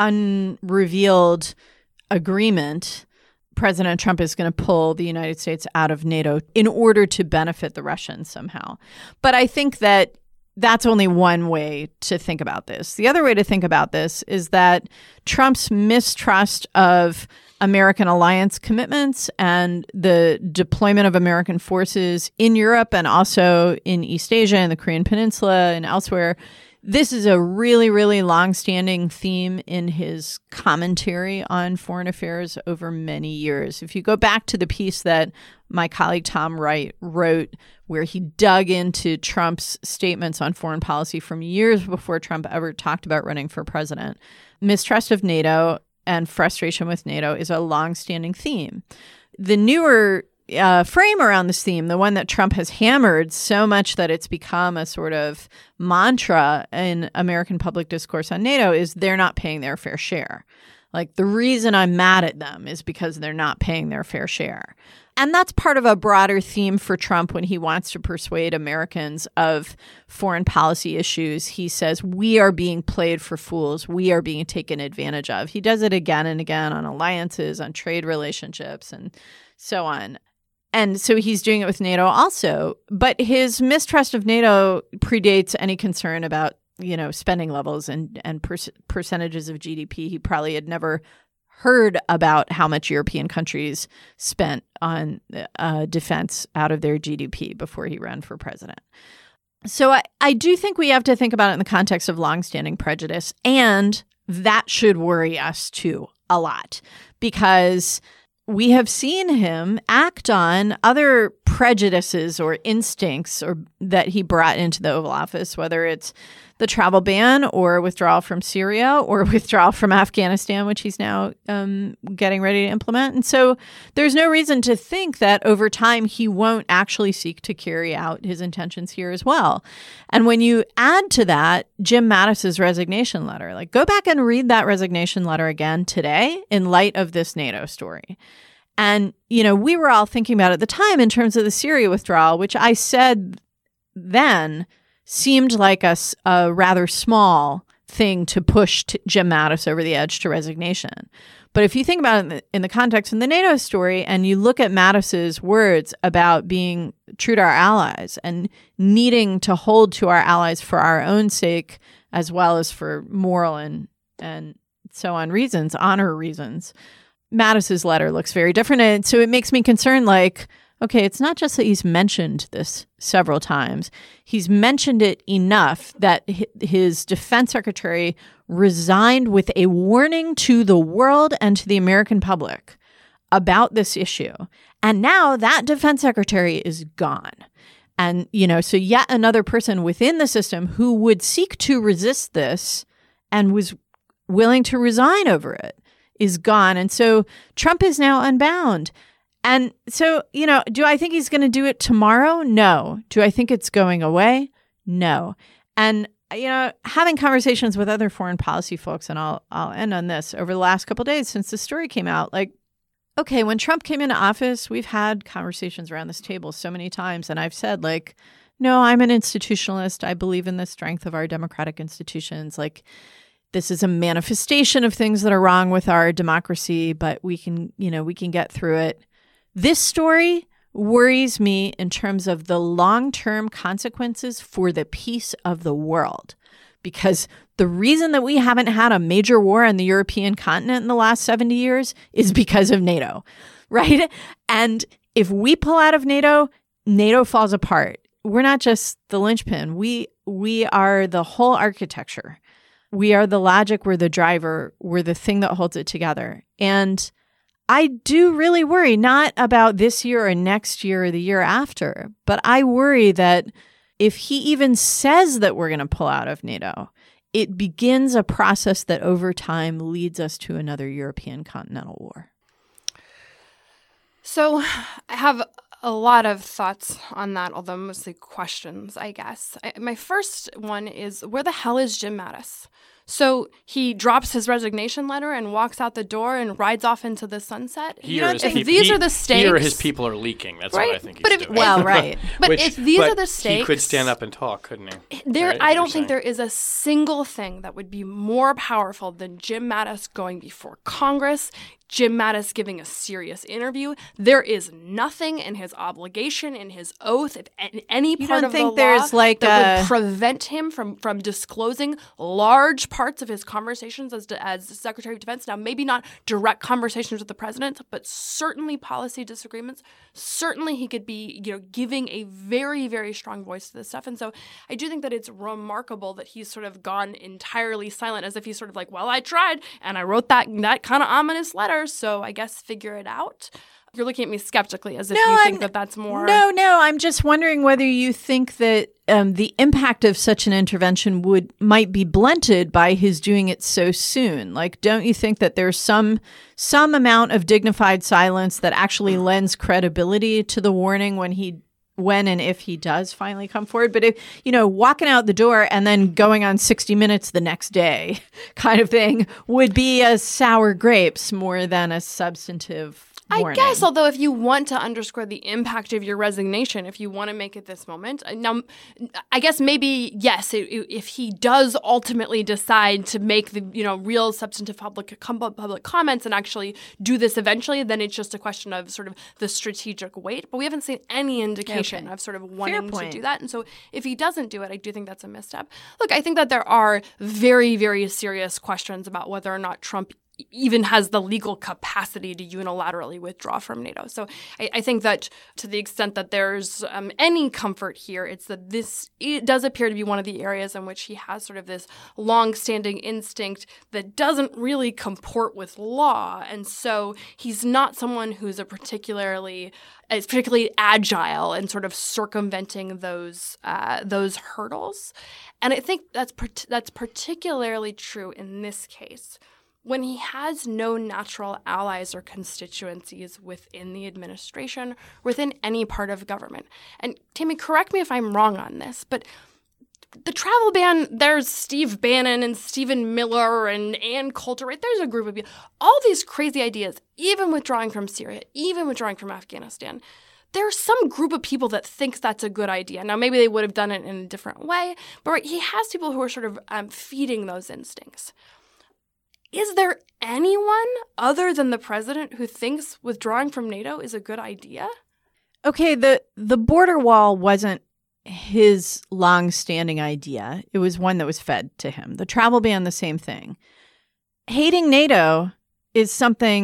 unrevealed agreement, President Trump is going to pull the United States out of NATO in order to benefit the Russians somehow. But I think that that's only one way to think about this. The other way to think about this is that Trump's mistrust of American alliance commitments and the deployment of American forces in Europe and also in East Asia and the Korean Peninsula and elsewhere, this is a really, really long-standing theme in his commentary on foreign affairs over many years. If you go back to the piece that my colleague Tom Wright wrote, where he dug into Trump's statements on foreign policy from years before Trump ever talked about running for president, mistrust of NATO and frustration with NATO is a long-standing theme. The newer frame around this theme, the one that Trump has hammered so much that it's become a sort of mantra in American public discourse on NATO, is they're not paying their fair share. Like, the reason I'm mad at them is because they're not paying their fair share. And that's part of a broader theme for Trump when he wants to persuade Americans of foreign policy issues. He says, we are being played for fools. We are being taken advantage of. He does it again and again on alliances, on trade relationships, and so on. And so he's doing it with NATO also. But his mistrust of NATO predates any concern about, spending levels and percentages of GDP. He probably had never heard about how much European countries spent on defense out of their GDP before he ran for president. So I do think we have to think about it in the context of longstanding prejudice, and that should worry us too a lot, because we have seen him act on other prejudices or instincts that he brought into the Oval Office, whether it's the travel ban or withdrawal from Syria or withdrawal from Afghanistan, which he's now getting ready to implement. And so there's no reason to think that over time he won't actually seek to carry out his intentions here as well. And when you add to that Jim Mattis's resignation letter, go back and read that resignation letter again today in light of this NATO story. And, we were all thinking about at the time in terms of the Syria withdrawal, which I said then seemed like a rather small thing to push Jim Mattis over the edge to resignation. But if you think about it in the context of the NATO story, and you look at Mattis's words about being true to our allies and needing to hold to our allies for our own sake, as well as for moral and so on reasons, honor reasons, Mattis's letter looks very different. And so it makes me concerned, like, okay, it's not just that he's mentioned this several times. He's mentioned it enough that his defense secretary resigned with a warning to the world and to the American public about this issue. And now that defense secretary is gone. And, so yet another person within the system who would seek to resist this and was willing to resign over it is gone. And so Trump is now unbound. And so, do I think he's going to do it tomorrow? No. Do I think it's going away? No. And, having conversations with other foreign policy folks, and I'll end on this, over the last couple of days since the story came out, like, okay, when Trump came into office, we've had conversations around this table so many times. And I've said, like, no, I'm an institutionalist. I believe in the strength of our democratic institutions. Like, this is a manifestation of things that are wrong with our democracy, but we can get through it. This story worries me in terms of the long-term consequences for the peace of the world, because the reason that we haven't had a major war on the European continent in the last 70 years is because of NATO, right? And if we pull out of NATO, NATO falls apart. We're not just the linchpin. We are the whole architecture. We are the logic. We're the driver. We're the thing that holds it together. And I do really worry, not about this year or next year or the year after, but I worry that if he even says that we're going to pull out of NATO, it begins a process that over time leads us to another European continental war. So I have a lot of thoughts on that, although mostly questions, I guess. My first one is, where the hell is Jim Mattis? So he drops his resignation letter and walks out the door and rides off into the sunset. If these are the stakes, he or his people are leaking. That's right? What I think he's doing. Well, right. But if these are the stakes, he could stand up and talk, couldn't he? Right? I don't think there is a single thing that would be more powerful than Jim Mattis going before Congress, Jim Mattis giving a serious interview. There is nothing in his obligation, in his oath, if any part of the law that would prevent him from disclosing large parts of his conversations as Secretary of Defense. Now, maybe not direct conversations with the president, but certainly policy disagreements. Certainly he could be, giving a very, very strong voice to this stuff. And so I do think that it's remarkable that he's sort of gone entirely silent, as if he's sort of like, well, I tried and I wrote that kind of ominous letter. So I guess figure it out. You're looking at me skeptically as if you think that that's more. No. I'm just wondering whether you think that the impact of such an intervention might be blunted by his doing it so soon. Like, don't you think that there's some amount of dignified silence that actually lends credibility to the warning when and if he does finally come forward? But if, walking out the door and then going on 60 Minutes the next day kind of thing would be a sour grapes more than a substantive warning. I guess, although if you want to underscore the impact of your resignation, if you want to make it this moment, now, I guess maybe, yes, if he does ultimately decide to make the, real substantive public comments and actually do this eventually, then it's just a question of sort of the strategic weight. But we haven't seen any indication of sort of wanting to do that. And so if he doesn't do it, I do think that's a misstep. Look, I think that there are very, very serious questions about whether or not Trump even has the legal capacity to unilaterally withdraw from NATO. So I think that to the extent that there's any comfort here, it's that it does appear to be one of the areas in which he has sort of this long-standing instinct that doesn't really comport with law. And so he's not someone who's particularly agile in sort of circumventing those hurdles. And I think that's particularly true in this case, when he has no natural allies or constituencies within the administration, within any part of government. And Tammy, correct me if I'm wrong on this, but the travel ban, there's Steve Bannon and Stephen Miller and Ann Coulter, right? There's a group of people. All these crazy ideas, even withdrawing from Syria, even withdrawing from Afghanistan, there's some group of people that thinks that's a good idea. Now, maybe they would have done it in a different way, but right, he has people who are sort of feeding those instincts. Is there anyone other than the president who thinks withdrawing from NATO is a good idea? Okay, the border wall wasn't his long-standing idea. It was one that was fed to him. The travel ban, the same thing. Hating NATO is something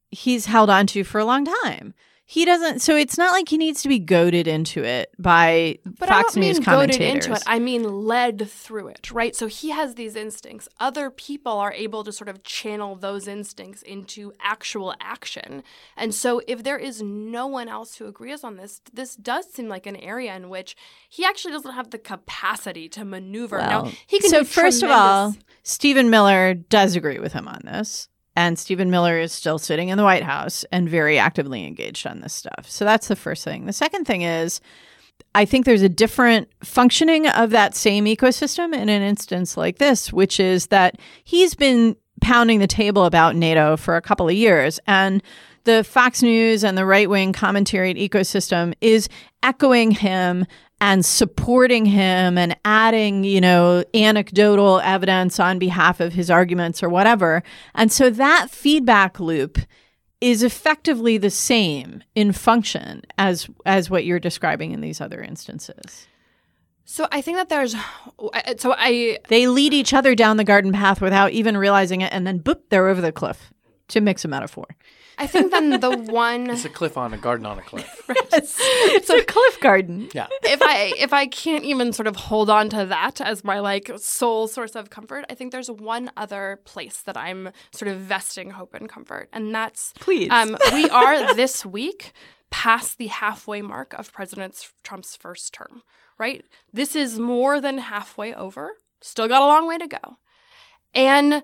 he's held on to for a long time. He doesn't, so it's not like he needs to be goaded into it by Fox News commentators. Goaded into it. I mean led through it, right? So he has these instincts. Other people are able to sort of channel those instincts into actual action. And so if there is no one else who agrees on this, this does seem like an area in which he actually doesn't have the capacity to maneuver. Well, now, he can so do first of all, Stephen Miller does agree with him on this. And Stephen Miller is still sitting in the White House and very actively engaged on this stuff. So that's the first thing. The second thing is, I think there's a different functioning of that same ecosystem in an instance like this, which is that he's been pounding the table about NATO for a couple of years. And the Fox News and the right-wing commentary ecosystem is echoing him and supporting him and adding, anecdotal evidence on behalf of his arguments or whatever. And so that feedback loop is effectively the same in function as what you're describing in these other instances. So I think that they lead each other down the garden path without even realizing it, and then boop, they're over the cliff, to mix a metaphor. I think then the one it's a cliff on a garden on a cliff. Yes. It's a cliff garden. Yeah. If I can't even sort of hold on to that as my sole source of comfort, I think there's one other place that I'm sort of vesting hope and comfort, and that's please. We are this week past the halfway mark of President Trump's first term, right? This is more than halfway over. Still got a long way to go. And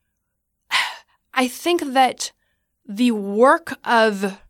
I think that the work of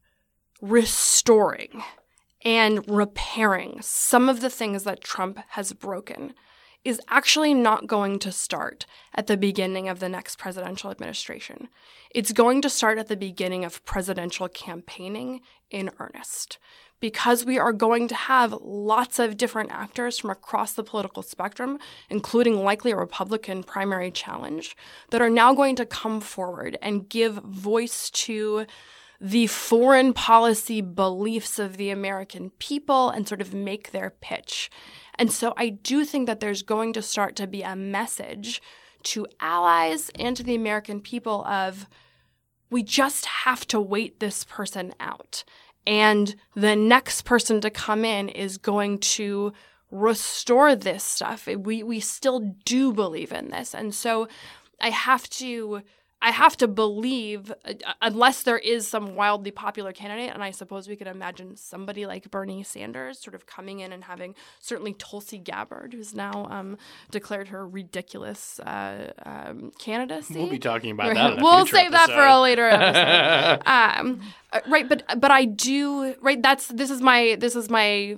restoring and repairing some of the things that Trump has broken is actually not going to start at the beginning of the next presidential administration. It's going to start at the beginning of presidential campaigning in earnest, because we are going to have lots of different actors from across the political spectrum, including likely a Republican primary challenge, that are now going to come forward and give voice to the foreign policy beliefs of the American people and sort of make their pitch. And so I do think that there's going to start to be a message to allies and to the American people of, we just have to wait this person out. And the next person to come in is going to restore this stuff. We still do believe in this. And so I have to believe, unless there is some wildly popular candidate, and I suppose we could imagine somebody like Bernie Sanders sort of coming in and having certainly Tulsi Gabbard, who's now declared her ridiculous candidacy. We'll be talking about that in a We'll future save episode. that for a later episode. Right, but I do, right, this is my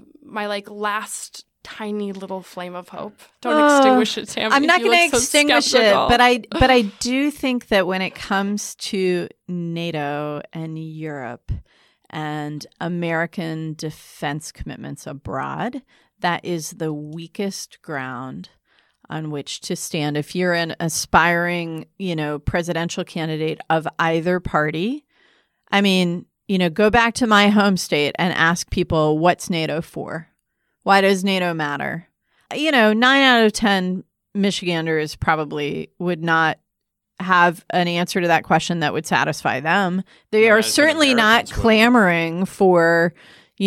last tiny little flame of hope. Don't extinguish it, Tam. I'm not going to extinguish it, but I do think that when it comes to NATO and Europe and American defense commitments abroad, that is the weakest ground on which to stand. If you're an aspiring, presidential candidate of either party, I mean, go back to my home state and ask people, what's NATO for? Why does NATO matter? 9 out of 10 Michiganders probably would not have an answer to that question that would satisfy them. They are certainly not clamoring for,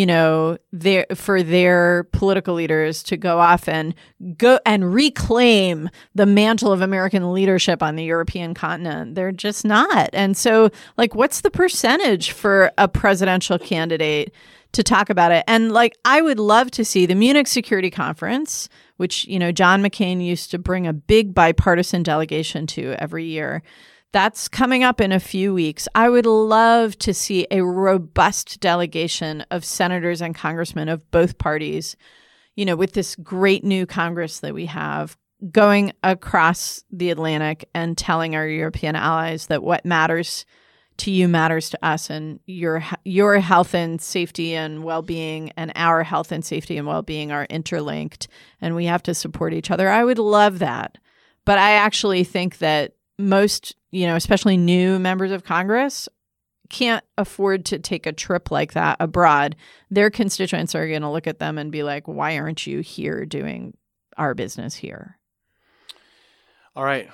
their political leaders to go off and reclaim the mantle of American leadership on the European continent. They're just not. And so, what's the percentage for a presidential candidate to talk about it? And I would love to see the Munich Security Conference, which, John McCain used to bring a big bipartisan delegation to every year. That's coming up in a few weeks. I would love to see a robust delegation of senators and congressmen of both parties, with this great new Congress that we have, going across the Atlantic and telling our European allies that what matters to you matters to us, and your health and safety and well-being and our health and safety and well-being are interlinked, and we have to support each other. I would love that. But I actually think that most, especially new members of Congress, can't afford to take a trip like that abroad. Their constituents are going to look at them and be like, why aren't you here doing our business here? All right.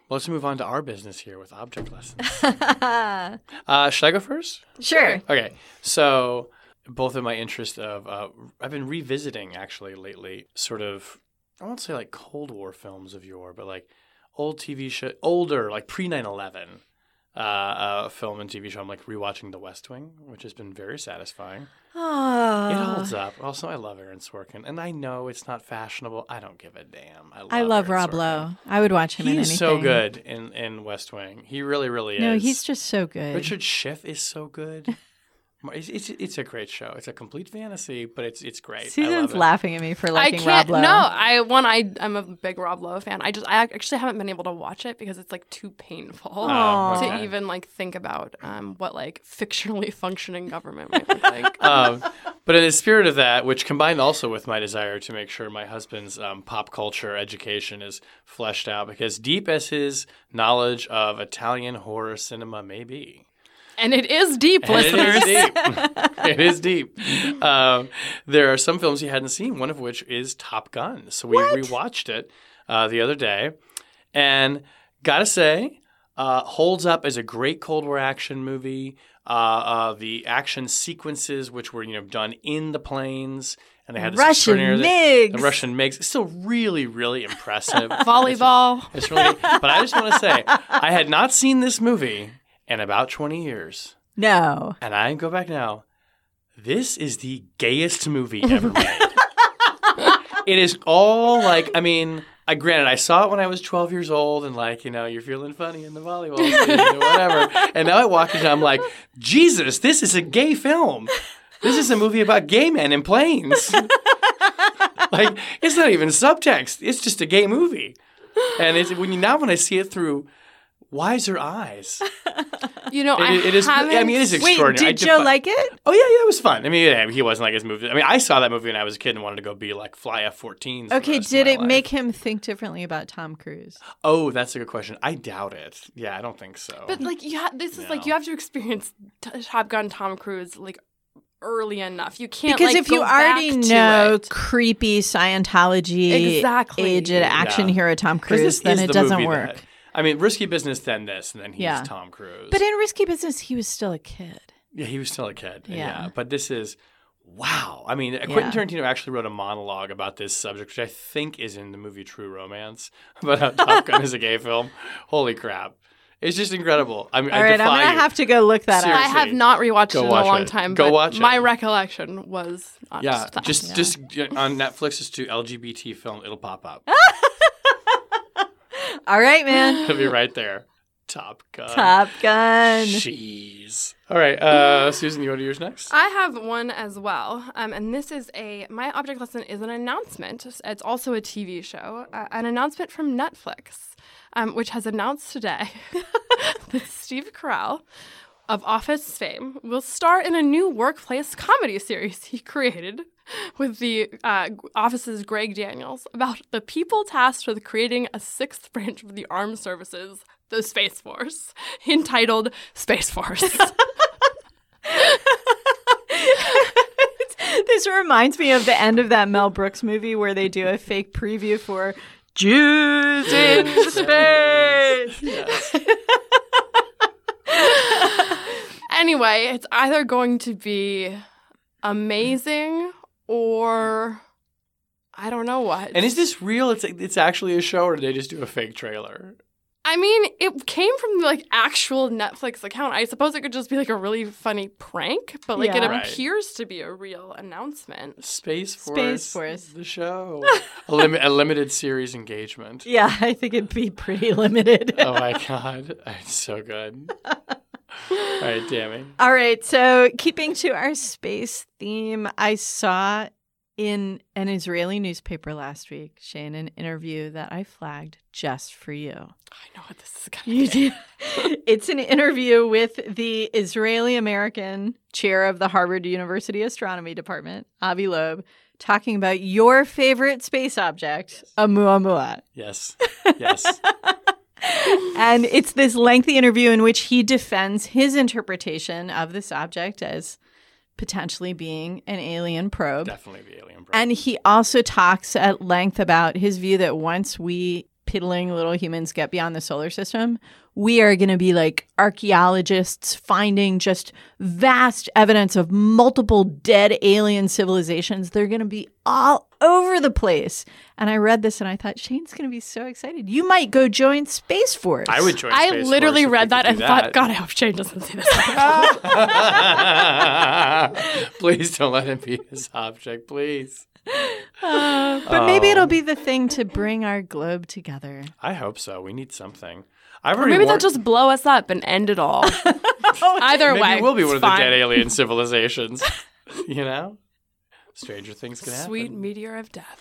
let's move on to our business here with object lessons. Should I go first? Sure. Okay, so both of my interest of I've been revisiting actually lately, sort of, I won't say like Cold War films of yore, but like old TV show, older, like pre 9/11 film and TV show. I'm like rewatching The West Wing, which has been very satisfying. Oh. It holds up. Also, I love Aaron Sorkin, and I know it's not fashionable. I don't give a damn. I love Aaron Rob Sorkin. Lowe. I would watch him in anything. He's so good in West Wing. He really, really is. No, he's just so good. Richard Schiff is so good. It's a great show. It's a complete fantasy, but it's great. Susan's laughing at me for I liking can't. Rob Lowe. No, I'm a big Rob Lowe fan. I actually haven't been able to watch it because it's like too painful Oh, to okay. even like think about what like fictionally functioning government might look like. But in the spirit of that, which combined also with my desire to make sure my husband's pop culture education is fleshed out, because deep as his knowledge of Italian horror cinema may be. And it is deep, listeners. It is deep. There are some films he hadn't seen, one of which is Top Gun. So we rewatched it the other day. And gotta say, holds up as a great Cold War action movie. The action sequences, which were done in the planes, and they had this Russian MiGs. The Russian MiGs. It's still really, really impressive. Volleyball. It's really. But I just want to say, I had not seen this movie in about 20 years. No. And I go back now. This is the gayest movie ever made. It is all like, granted, I saw it when I was 12 years old and you're feeling funny in the volleyball scene or whatever. And now I walk into it, I'm like, Jesus, this is a gay film. This is a movie about gay men in planes. It's not even subtext. It's just a gay movie. And when I see it through wiser eyes. It is extraordinary. Wait, did Joe like it? Oh, yeah, it was fun. He wasn't like his movie. I saw that movie when I was a kid and wanted to go be like fly F-14s. Okay, did it make him think differently about Tom Cruise? Oh, that's a good question. I doubt it. Yeah, I don't think so. But you have to experience Top Gun Tom Cruise early enough. You can't because if go you already back know to it. Creepy Scientology aged action hero Tom Cruise, then it doesn't work. Risky Business, then this, and then he's Tom Cruise. But in Risky Business, he was still a kid. Yeah, he was still a kid. Yeah. But this is, wow. Quentin Tarantino actually wrote a monologue about this subject, which I think is in the movie True Romance, about how Top Gun is a gay film. Holy crap. It's just incredible. All right, I'm going to have to go look that up. I have not rewatched it in a long time, but watch it. My recollection was not just that. Just on Netflix, just do LGBT film. It'll pop up. All right, man. It'll be right there. Top Gun. Top Gun. Jeez. All right, Susan, you want to do yours next? I have one as well, and this is my object lesson is an announcement. It's also a TV show, an announcement from Netflix, which has announced today that Steve Carell of Office fame will star in a new workplace comedy series he created with the Office's Greg Daniels about the people tasked with creating a sixth branch of the armed services, the Space Force, entitled Space Force. This reminds me of the end of that Mel Brooks movie where they do a fake preview for Jews in Space. Yes. Anyway, it's either going to be amazing or I don't know what. And is this real? It's actually a show, or did they just do a fake trailer? It came from the actual Netflix account. I suppose it could just be a really funny prank, but it appears to be a real announcement. Space Force. The show. a limited series engagement. Yeah, I think it'd be pretty limited. Oh my God. It's so good. All right, Tammy. All right, so keeping to our space theme, I saw in an Israeli newspaper last week, Shane, an interview that I flagged just for you. I know what this is going to be. It's an interview with the Israeli-American chair of the Harvard University Astronomy Department, Avi Loeb, talking about your favorite space object, Oumuamua. Yes. And it's this lengthy interview in which he defends his interpretation of this object as potentially being an alien probe. Definitely the alien probe. And he also talks at length about his view that once we piddling little humans get beyond the solar system, we are going to be like archaeologists finding just vast evidence of multiple dead alien civilizations. They're going to be all over the place. And I read this and I thought, Shane's going to be so excited. You might go join Space Force. I would join Space Force. I literally if read we could that do and that. thought, God, I hope Shane doesn't see this. Please don't let him be this object, please. But maybe it'll be the thing to bring our globe together. I hope so. We need something. I've Or already maybe they'll warned- just blow us up and end it all. Either Maybe way, we'll be one it's of the fine. dead alien civilizations. You know? Stranger things can happen. Sweet meteor of death.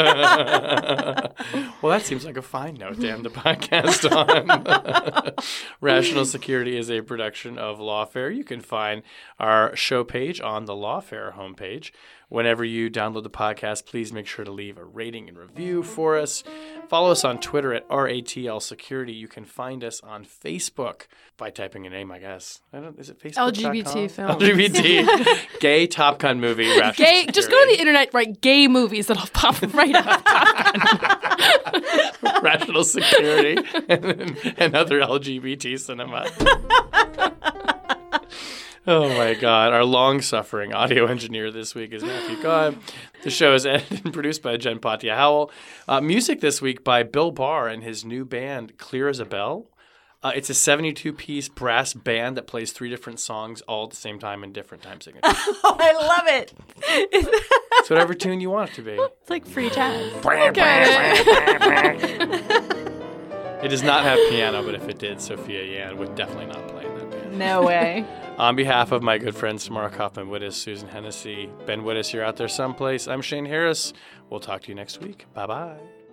Well, that seems like a fine note to end the podcast on. Rational Security is a production of Lawfare. You can find our show page on the Lawfare homepage. Whenever you download the podcast, please make sure to leave a rating and review for us. Follow us on Twitter at RATL Security. You can find us on Facebook by typing a name, I guess. Is it Facebook.com? LGBT film. LGBT. Gay Top Gun movie. Rational Gay. Just go to the internet, write gay movies, that'll pop right up. Rational Security and other LGBT cinema. Oh my God. Our long-suffering audio engineer this week is Matthew Cobb. The show is edited and produced by Jen Patia Howell. Music this week by Bill Barr and his new band, Clear as a Bell. It's a 72-piece brass band that plays 3 different songs all at the same time in different time signatures. Oh, I love it. It's whatever tune you want it to be. It's like free jazz. It does not have piano, but if it did, Sophia Yan would definitely not play in that band. No way. On behalf of my good friends Tamara Kaufman-Wittes, Susan Hennessy, Ben Wittes, you're out there someplace. I'm Shane Harris. We'll talk to you next week. Bye-bye.